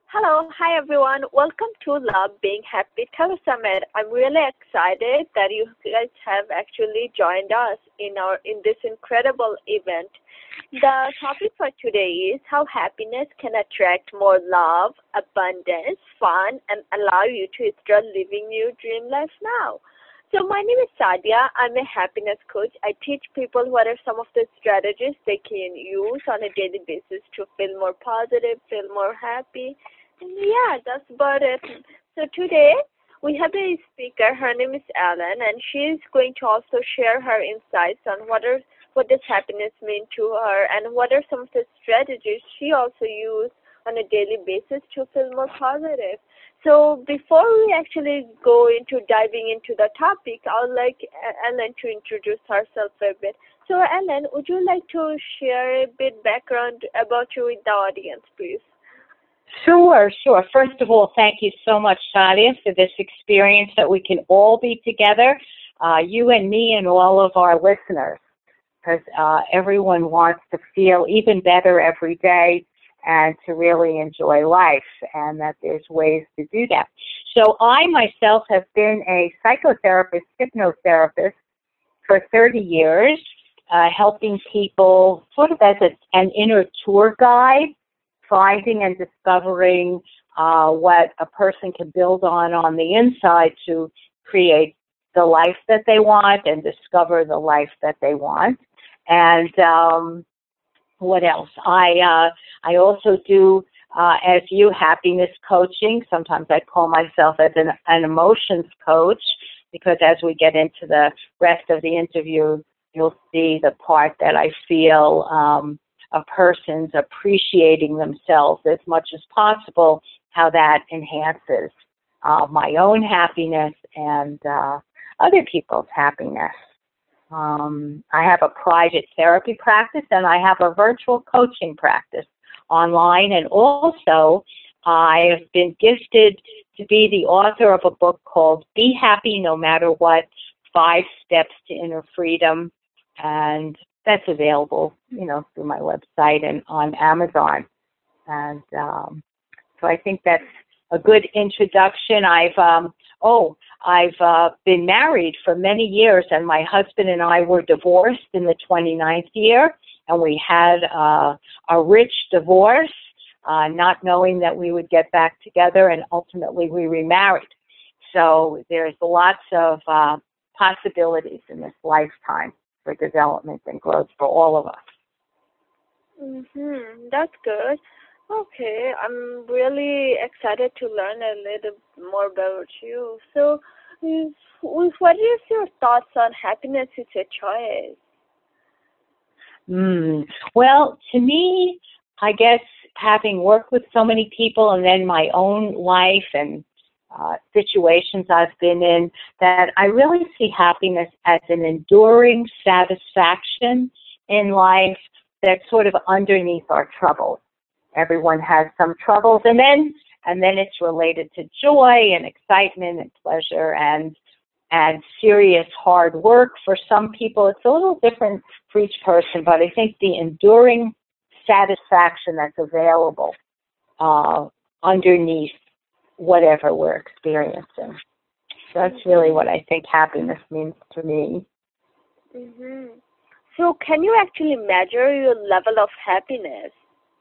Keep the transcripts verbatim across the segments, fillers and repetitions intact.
Hello, hi everyone. Welcome to Love Being Happy Telesummit. I'm really excited that you guys have actually joined us in our in this incredible event. The topic for today is how happiness can attract more love, abundance, fun, and allow you to start living your dream life now. So my name is Sadia. I'm a happiness coach. I teach people what are some of the strategies they can use on a daily basis to feel more positive, feel more happy. And yeah, that's about it. So today we have a speaker. Her name is Ellen, and she's going to also share her insights on what are what does happiness mean to her, and what are some of the strategies she also uses on a daily basis to feel more positive. So before we actually go into diving into the topic, I would like Ellen to introduce herself a bit. So Ellen, would you like to share a bit background about you with the audience, please? Sure, sure. First of all, thank you so much, Sadia, for this experience that we can all be together, uh, you and me and all of our listeners, because uh, everyone wants to feel even better every day and to really enjoy life, and that there's ways to do that. So I myself have been a psychotherapist, hypnotherapist for thirty years, uh, helping people sort of as a, an inner tour guide, finding and discovering uh, what a person can build on on the inside to create the life that they want and discover the life that they want. And um, what else? I uh, I also do, uh, as you, happiness coaching. Sometimes I call myself as an, an emotions coach, because as we get into the rest of the interview, you'll see the part that I feel um, a person's appreciating themselves as much as possible, how that enhances uh, my own happiness and uh, other people's happiness. Um, I have a private therapy practice, and I have a virtual coaching practice online, and also I have been gifted to be the author of a book called Be Happy No Matter What, Five Steps to Inner Freedom, and that's available, you know, through my website and on Amazon. And um, so I think that's a good introduction. I've, um, oh, I've uh, been married for many years, and my husband and I were divorced in the twenty-ninth year, and we had uh, a rich divorce, uh, not knowing that we would get back together, and ultimately we remarried. So there's lots of uh, possibilities in this lifetime for development and growth for all of us. Mm-hmm. That's good. Okay, I'm really excited to learn a little more about you. So, if, if, what is your thoughts on happiness is a choice? Mm. Well, to me, I guess having worked with so many people and then my own life and uh, situations I've been in, that I really see happiness as an enduring satisfaction in life that's sort of underneath our troubles. Everyone has some troubles, and then and then it's related to joy and excitement and pleasure and and serious hard work. For some people, it's a little different for each person, but I think the enduring satisfaction that's available uh, underneath whatever we're experiencing. That's really what I think happiness means to me. Mm-hmm. So can you actually measure your level of happiness?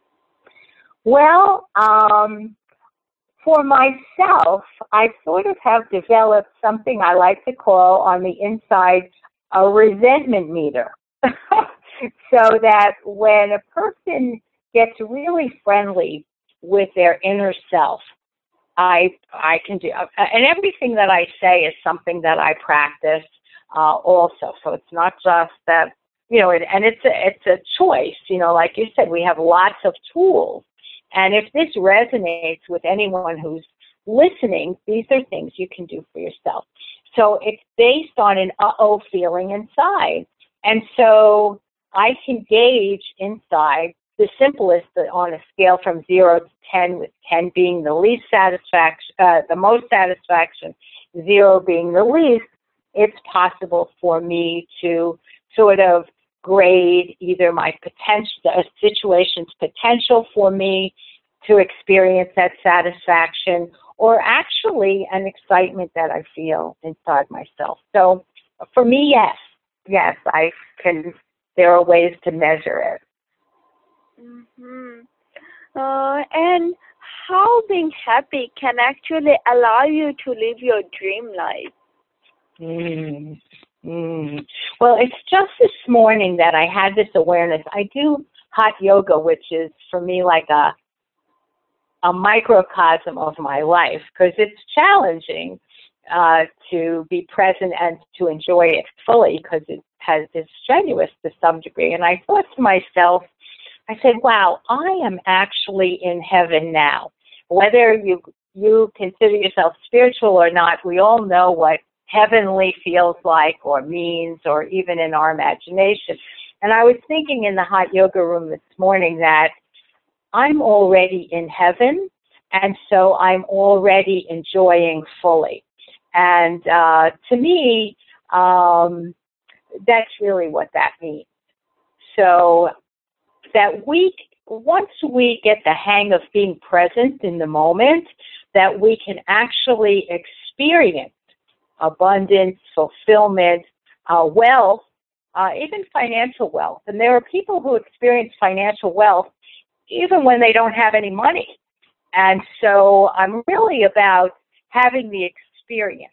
Well, um, for myself, I sort of have developed something I like to call on the inside a resentment meter. So that when a person gets really friendly with their inner self, I I can do, and everything that I say is something that I practice uh, also. So it's not just that, you know, it, and it's a, it's a choice. You know, like you said, we have lots of tools. And if this resonates with anyone who's listening, these are things you can do for yourself. So it's based on an uh-oh feeling inside. And so I can gauge inside the simplest on a scale from zero to ten, with ten being the least satisfaction, uh, the most satisfaction, zero being the least. It's possible for me to sort of grade either my potential, a situation's potential for me, to experience that satisfaction or actually an excitement that I feel inside myself. So for me, yes, yes, I can, there are ways to measure it. Mm-hmm. Uh, and how being happy can actually allow you to live your dream life? Mm. Mm. Well, it's just this morning that I had this awareness. I do hot yoga, which is for me like a a microcosm of my life because it's challenging uh, to be present and to enjoy it fully because it has it's strenuous to some degree. And I thought to myself, I said, wow, I am actually in heaven now. Whether you you consider yourself spiritual or not, we all know what heavenly feels like or means or even in our imagination. And I was thinking in the hot yoga room this morning that I'm already in heaven, and so I'm already enjoying fully. And uh, to me, um, that's really what that means. So that we, once we get the hang of being present in the moment, that we can actually experience abundance, fulfillment, uh, wealth, uh, even financial wealth. And there are people who experience financial wealth even when they don't have any money. And so I'm really about having the experience.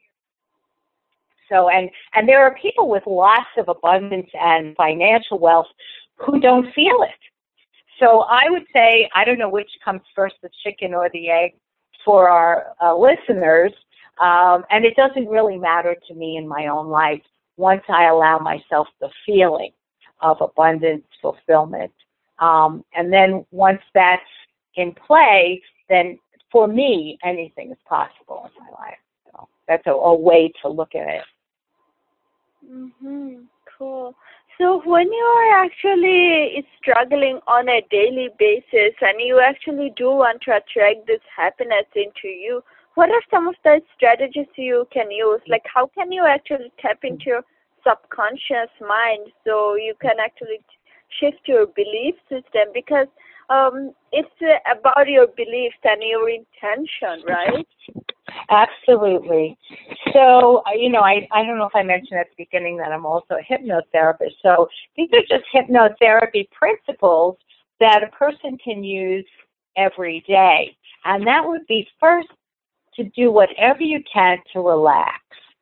So, and, and there are people with lots of abundance and financial wealth who don't feel it. So I would say, I don't know which comes first, the chicken or the egg for our uh, listeners, um, and it doesn't really matter to me in my own life once I allow myself the feeling of abundance, fulfillment. Um, and then once that's in play, then for me, anything is possible in my life. So that's a, a way to look at it. Mm-hmm. Cool. So when you are actually struggling on a daily basis and you actually do want to attract this happiness into you, what are some of the strategies you can use? Like how can you actually tap into your subconscious mind so you can actually shift your belief system? Because um, it's about your beliefs and your intention, right? Absolutely. So, you know, I, I don't know if I mentioned at the beginning that I'm also a hypnotherapist. So these are just hypnotherapy principles that a person can use every day. And that would be first to do whatever you can to relax.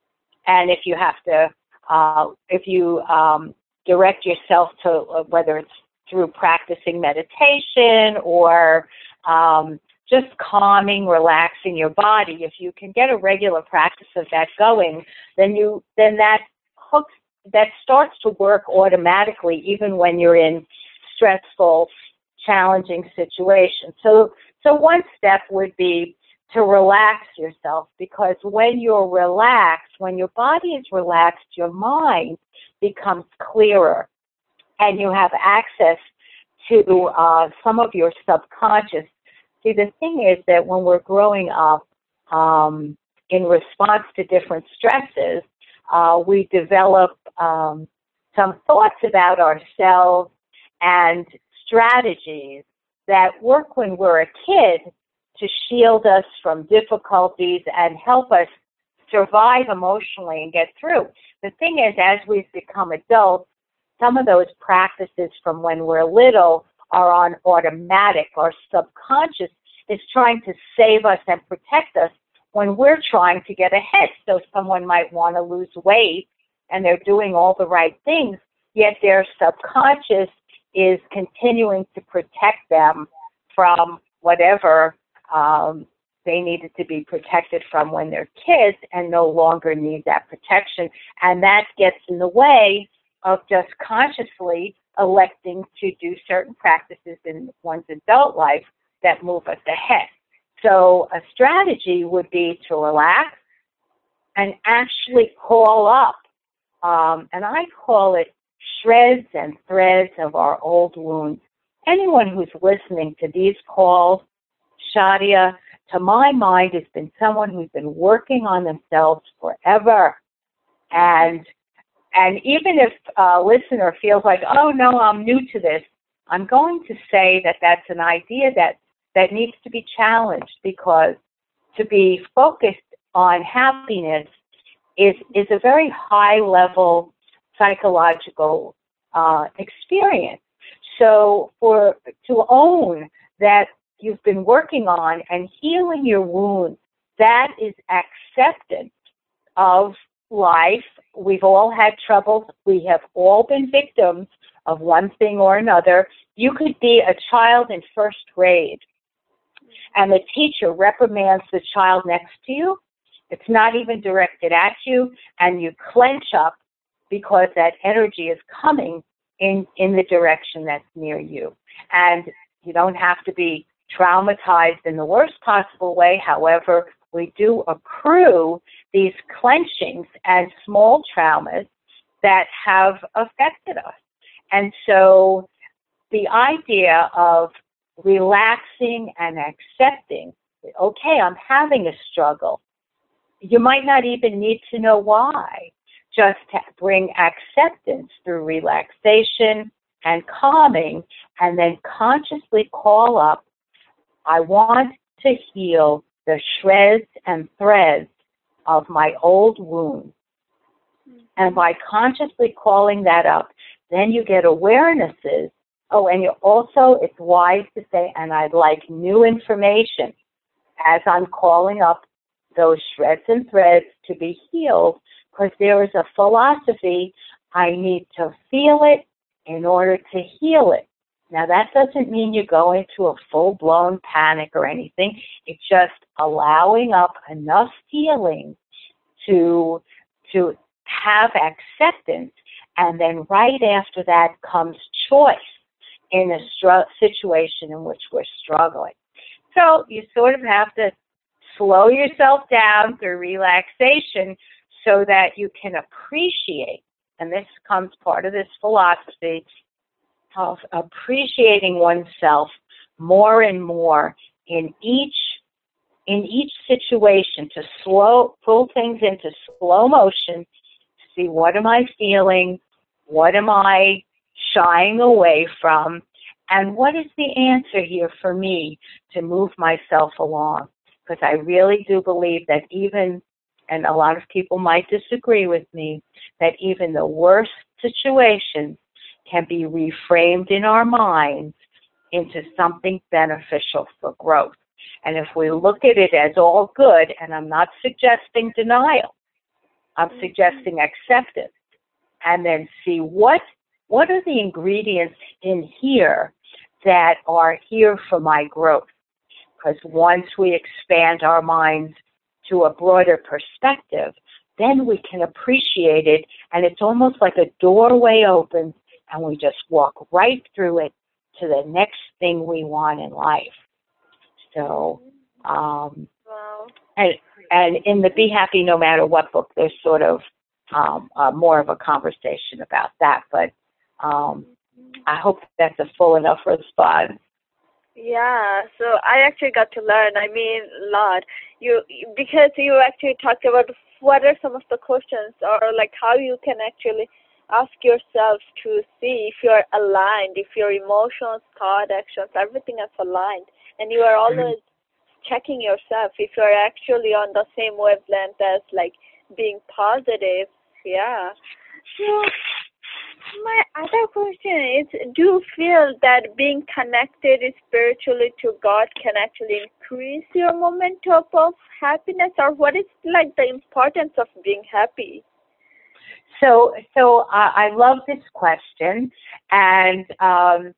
And if you have to, uh, if you um, direct yourself to, uh, whether it's through practicing meditation or um, just calming, relaxing your body, if you can get a regular practice of that going, then you then that hooks that starts to work automatically, even when you're in stressful, challenging situations. So, so one step would be to relax yourself, because when you're relaxed, when your body is relaxed, your mind becomes clearer, and you have access to uh, some of your subconscious. See, the thing is that when we're growing up, um, in response to different stresses, uh, we develop um, some thoughts about ourselves and strategies that work when we're a kid to shield us from difficulties and help us survive emotionally and get through. The thing is, as we've become adults, some of those practices from when we're little are on automatic. Our subconscious is trying to save us and protect us when we're trying to get ahead. So someone might want to lose weight and they're doing all the right things, yet their subconscious is continuing to protect them from whatever um, they needed to be protected from when they're kids and no longer need that protection. And that gets in the way of just consciously electing to do certain practices in one's adult life that move us ahead. So a strategy would be to relax and actually call up, um, and I call it shreds and threads of our old wounds. Anyone who's listening to these calls, Shadia, to my mind, has been someone who's been working on themselves forever. And and even if a listener feels like, oh, no, I'm new to this, I'm going to say that that's an idea that that needs to be challenged, because to be focused on happiness is, is a very high-level psychological uh, experience. So for to own that you've been working on and healing your wounds, that is acceptance of life. We've all had troubles. We have all been victims of one thing or another. You could be a child in first grade, and the teacher reprimands the child next to you. It's not even directed at you, and you clench up because that energy is coming in, in the direction that's near you. And you don't have to be traumatized in the worst possible way. However, we do accrue these clenchings and small traumas that have affected us. And so the idea of relaxing and accepting, okay, I'm having a struggle. You might not even need to know why. Just to bring acceptance through relaxation and calming, and then consciously call up, I want to heal the shreds and threads of my old wounds. And by consciously calling that up, then you get awarenesses. Oh, and you also, it's wise to say, and I'd like new information as I'm calling up those shreds and threads to be healed, because there is a philosophy, I need to feel it in order to heal it. Now, that doesn't mean you go into a full-blown panic or anything. It's just allowing up enough healing to, to have acceptance, and then right after that comes choice in a str- situation in which we're struggling. So you sort of have to slow yourself down through relaxation so that you can appreciate, and this comes part of this philosophy of appreciating oneself more and more in each in each situation, to slow pull things into slow motion, see what am I feeling, what am I shying away from, and what is the answer here for me to move myself along. Because I really do believe that even, and a lot of people might disagree with me, that even the worst situations can be reframed in our minds into something beneficial for growth. And if we look at it as all good, and I'm not suggesting denial, I'm suggesting acceptance, and then see what what are the ingredients in here that are here for my growth. Because once we expand our minds to a broader perspective, then we can appreciate it, and it's almost like a doorway opens, and we just walk right through it to the next thing we want in life. So, um, Wow. and, and in the Be Happy No Matter What book, there's sort of um, uh, more of a conversation about that, but um, I hope that's a full enough response. Yeah, so I actually got to learn, I mean, a lot. You, because you actually talked about what are some of the questions, or like how you can actually ask yourself to see if you're aligned, if your emotions, thought, actions, everything is aligned. And you are always checking yourself if you're actually on the same wavelength as like being positive. Yeah. So my other question is, do you feel that being connected spiritually to God can actually increase your momentum of happiness, or what is like the importance of being happy? So, so uh, I love this question, and um,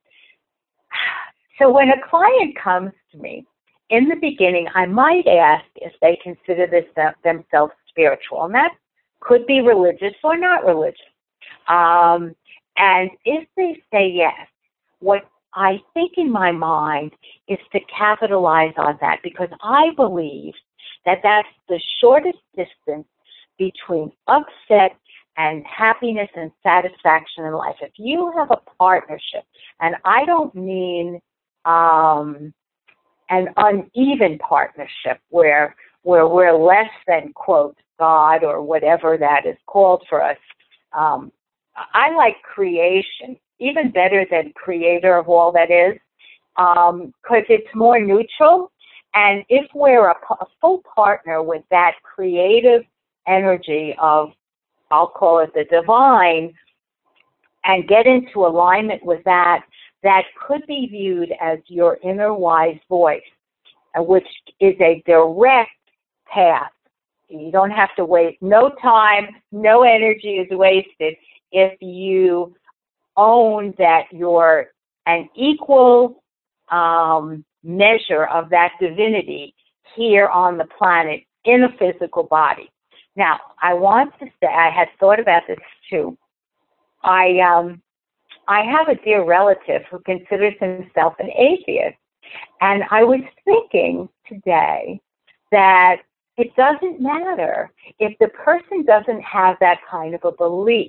so when a client comes to me, in the beginning, I might ask if they consider this themselves spiritual, and that could be religious or not religious. Um, and if they say yes, what I think in my mind is to capitalize on that, because I believe that that's the shortest distance between upset and happiness and satisfaction in life. If you have a partnership, and I don't mean um, an uneven partnership where where we're less than, quote, God or whatever that is called for us. Um, I like creation, even better than creator of all that is. um, because it's more neutral. And if we're a, a full partner with that creative energy of, I'll call it the divine, and get into alignment with that, that could be viewed as your inner wise voice, which is a direct path. You don't have to waste no time, no energy is wasted if you own that you're an equal um, measure of that divinity here on the planet in a physical body. Now, I want to say, I had thought about this too. I um, I have a dear relative who considers himself an atheist, and I was thinking today that it doesn't matter if the person doesn't have that kind of a belief,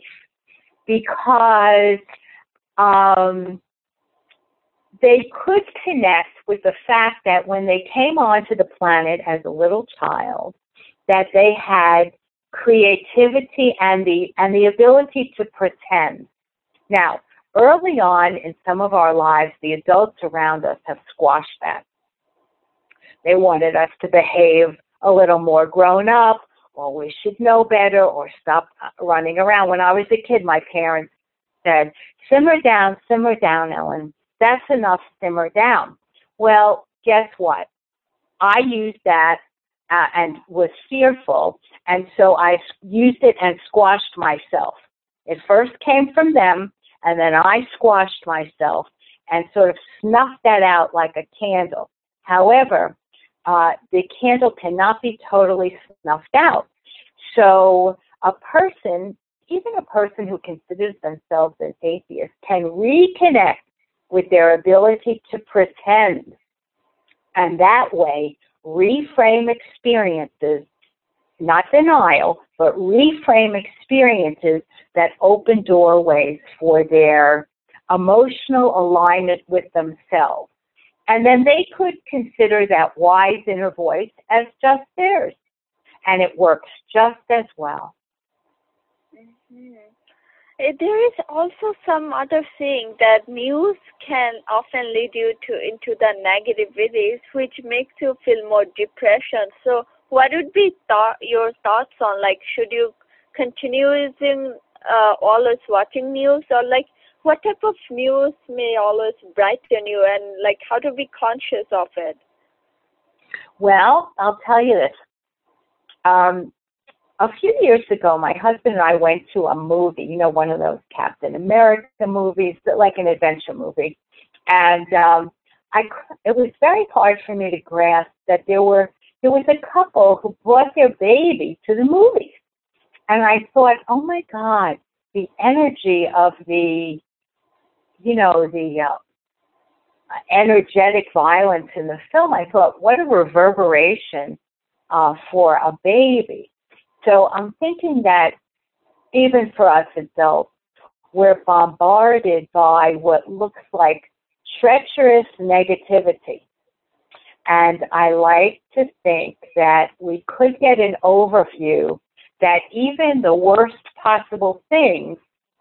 because um, they could connect with the fact that when they came onto the planet as a little child, that they had creativity and the and the ability to pretend. Now, early on in some of our lives, the adults around us have squashed that. They wanted us to behave a little more grown up, or we should know better, or stop running around. When I was a kid, my parents said, simmer down, simmer down, Ellen. That's enough, simmer down. Well, guess what? I used that uh, and was fearful, and so I used it and squashed myself. It first came from them, and then I squashed myself and sort of snuffed that out like a candle. However, uh, the candle cannot be totally snuffed out. So a person, even a person who considers themselves an atheist, can reconnect with their ability to pretend, and that way reframe experiences, not denial, but reframe experiences that open doorways for their emotional alignment with themselves. And then they could consider that wise inner voice as just theirs, and it works just as well. Mm-hmm. There is also some other thing that news can often lead you to into the negativities, which makes you feel more depression. So what would be th- your thoughts on, like, should you continue using uh, always watching news, or like what type of news may always brighten you, and like how to be conscious of it? Well, I'll tell you this. Um, A few years ago, my husband and I went to a movie, you know, one of those Captain America movies, like an adventure movie. And um, I, it was very hard for me to grasp that there were there was a couple who brought their baby to the movies. And I thought, oh, my God, the energy of the, you know, the uh, energetic violence in the film. I thought, what a reverberation uh, for a baby. So I'm thinking that even for us adults, we're bombarded by what looks like treacherous negativity. And I like to think that we could get an overview that even the worst possible things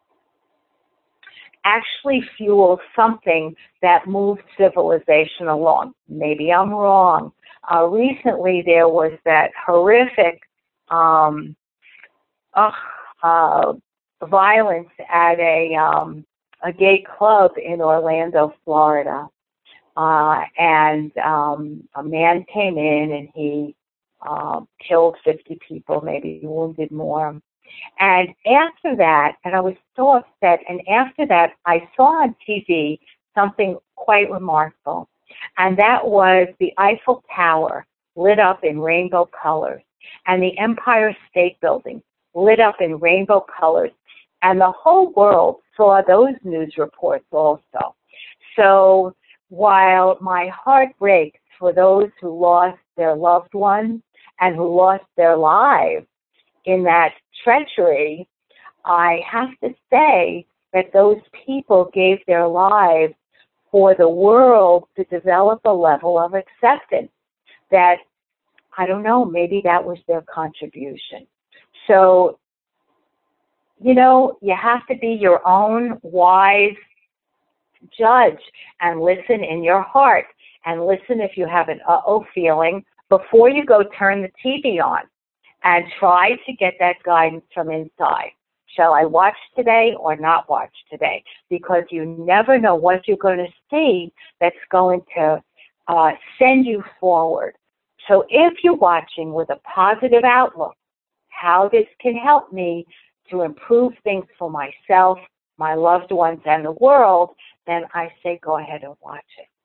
actually fuel something that moves civilization along. Maybe I'm wrong. Uh, recently there was that horrific Um, uh, uh, violence at a um, a gay club in Orlando, Florida, uh, and um, a man came in and he uh, killed fifty people, maybe wounded more. And after that, and I was so upset. And after that, I saw on T V something quite remarkable, and that was the Eiffel Tower lit up in rainbow colors, and the Empire State Building lit up in rainbow colors, and the whole world saw those news reports also. So while my heart breaks for those who lost their loved ones and who lost their lives in that treachery, I have to say that those people gave their lives for the world to develop a level of acceptance that, I don't know, maybe that was their contribution. So, you know, you have to be your own wise judge and listen in your heart. And listen if you have an uh-oh feeling. Before you go, turn the T V on and try to get that guidance from inside. Shall I watch today or not watch today? Because you never know what you're going to see that's going to uh, send you forward. So if you're watching with a positive outlook, how this can help me to improve things for myself, my loved ones, and the world, then I say go ahead and watch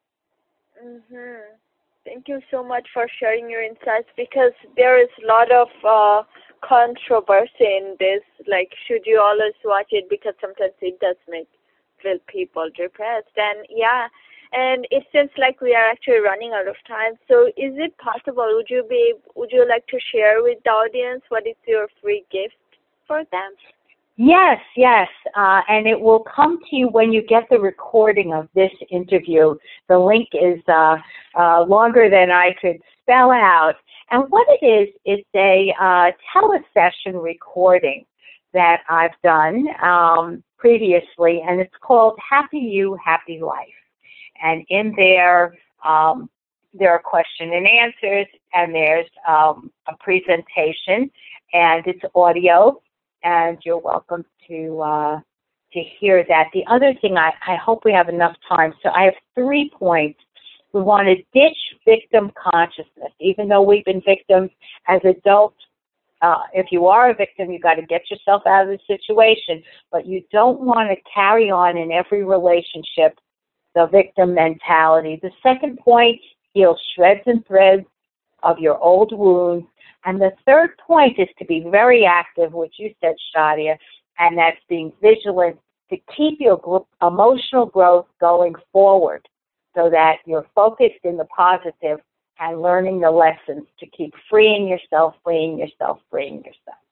it. Mm-hmm. Thank you so much for sharing your insights, because there is a lot of uh, controversy in this. Like, should you always watch it? Because sometimes it does make feel people depressed. And yeah, and it seems like we are actually running out of time. So is it possible, would you be, would you like to share with the audience what is your free gift for them? Yes, yes, uh, and it will come to you when you get the recording of this interview. The link is uh, uh, longer than I could spell out. And what it is, it's a uh, telesession recording that I've done um, previously, and it's called Happy You, Happy Life. And in there, um, there are question and answers, and there's um, a presentation, and it's audio. And you're welcome to uh, to hear that. The other thing, I, I hope we have enough time. So I have three points. We want to ditch victim consciousness. Even though we've been victims as adults, uh, if you are a victim, you've got to get yourself out of the situation. But you don't want to carry on in every relationship the victim mentality. The second point, heal shreds and threads of your old wounds. And the third point is to be very active, which you said, Shadia, and that's being vigilant to keep your gr- emotional growth going forward so that you're focused in the positive and learning the lessons to keep freeing yourself, freeing yourself, freeing yourself.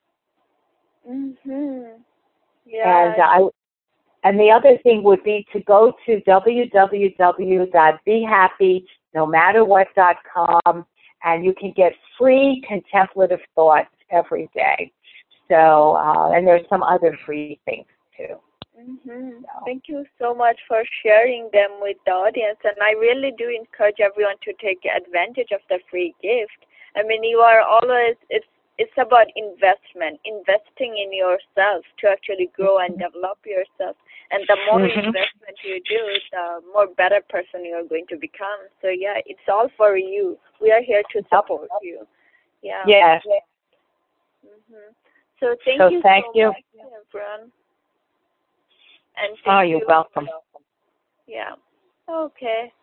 Mm-hmm. Yeah. And, I, and the other thing would be to go to w w w dot be happy no matter what dot com. And you can get free contemplative thoughts every day. So, uh, and there's some other free things too. Mm-hmm. So. Thank you so much for sharing them with the audience. And I really do encourage everyone to take advantage of the free gift. I mean, you are always, it's it's about investment, investing in yourself to actually grow and develop yourself. And the more mm-hmm. investment you do, the more better person you're going to become. So yeah, it's all for you. We are here to support you. Yeah. Yes. Mm-hmm. So thank so you thank so you. much, everyone. And oh, you're you. welcome. Yeah. Okay.